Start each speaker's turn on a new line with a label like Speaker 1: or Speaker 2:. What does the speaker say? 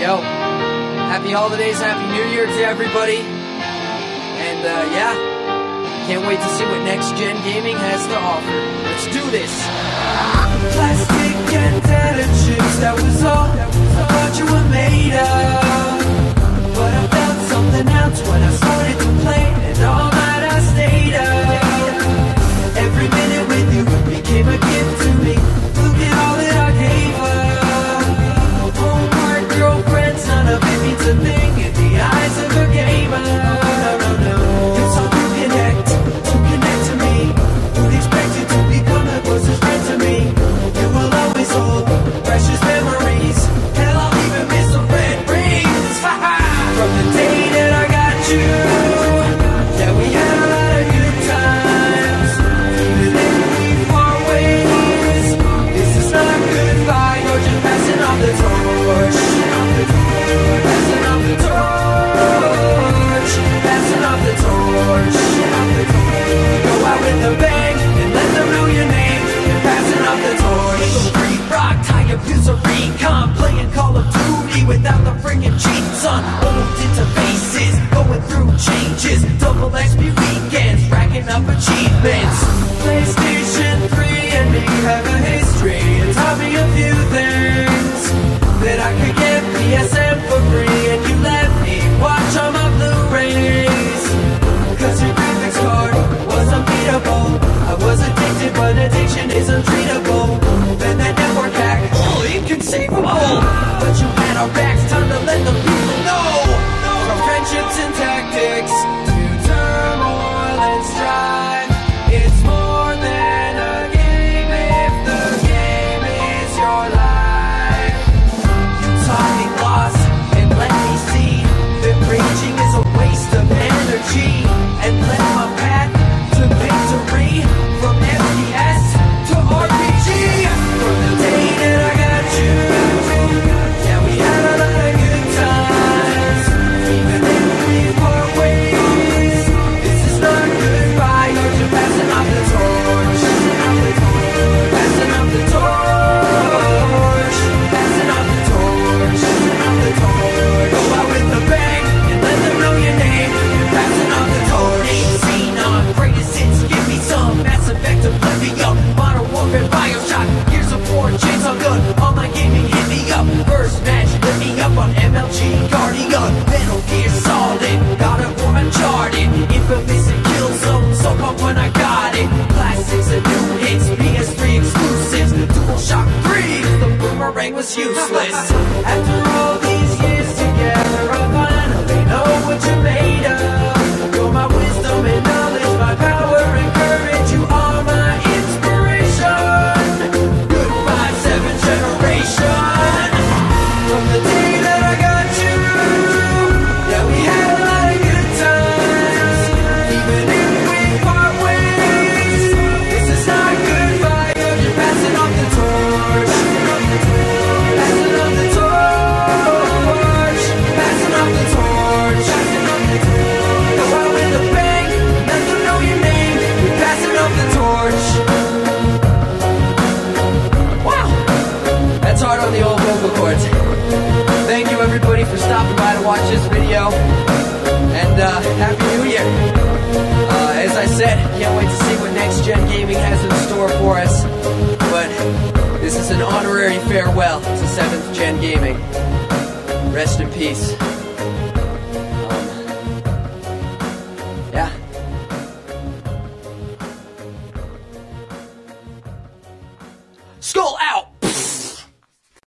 Speaker 1: Yo, happy holidays, happy New Year to everybody. And yeah, can't wait to see what Next Gen Gaming has to offer. Let's do this.
Speaker 2: Plastic and tattered chips, that was all I thought you were made of. But I felt something else when I started to play, and all night I stayed up. Every minute with you became a gift to me. Look at all that I gave up. Homework, girlfriends, none of it means a thing in the eyes of a gamer. No. It's all to connect to me. Who'd expect you to become the closest friend to me? You will always hold precious memories. Hell, I'll even miss some red rings. From the day that I got you, yeah, we had a lot of good times. Even if we part ways, this is not goodbye. You're just passing off the torch. Passing off the torch. Passing off the torch. Go out with a bang and let them know your name. You're passing off the torch. Free rock, tie abuse of recon, playing Call of Duty without the friggin' cheats on. Old interfaces, going through changes. Double XP weekends, racking up achievements. PlayStation 3 and me have a history. It taught me a few things. That I could get PSN for free, and you let me watch all my Blu-rays. Cause your graphics card was unbeatable. I was addicted, but addiction is untreatable. Then that network hack, inconceivable. But you had our backs, time to let the people know. From friendships and tactics to turmoil and strife, it's more than a game if the game is your life. You taught me loss and let me see that raging is a waste of energy, and led my path to victory from FPS to RPG. From the day that I got you, yeah, we had a lot of good times. Even if we part ways, this is not goodbye. You're just passing off the torch. Passing off the torch. Passing off the torch. Go out with a bang and let them know your name. You're passing off the torch. Xenon, greatest hits, give me some. Mass Effect, Oblivion, Modern Warfare, Bioshock, Gears of War, Chainsaw Gun. Online gaming, hit me up. First match, lit me up on MLG, Guardian, Metal Gear Solid, God of War, Uncharted, Infamous and Killzone. So pumped when I got it. Classics and new hits, PS3 exclusives, DualShock 3. The boomerang was useless. After all these years together, I finally know what you're made of. You're my wisdom and knowledge, my power and courage. You are my inspiration. Goodbye, seventh generation. From the day that I got you, yeah, we had a lot of good times. Even if we part ways, this is not goodbye. You're passing off the torch. Passing off the torch. Passing off the torch. Go out with a bang, let them know your name. You're passing off the torch. Wow, that's hard on the old vocal cords. Thank you everybody for stopping by to watch this video. And Happy New Year. As I said, can't wait to see what Next Gen Gaming has in store for us. But this is an honorary farewell to 7th Gen Gaming. Rest in peace. Yeah. Skull out!